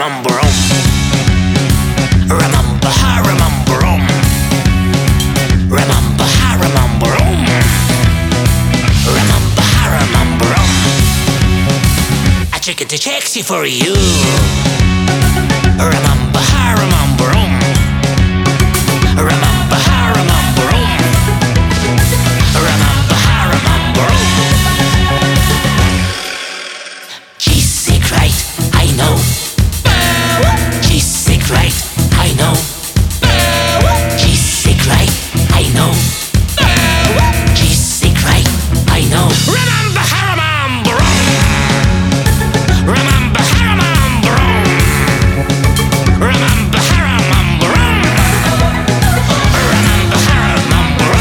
remember remember I remember remember I remember remember I remember I chicken to taxi for you. Remember I remember remember I remember remember I remember she's sick, right? I know. She's sick, right? I know. She's sick, right? I know. She's sick, right? I know. Remember I remember remember I remember remember I remember remember I remember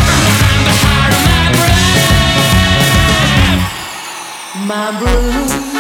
My blues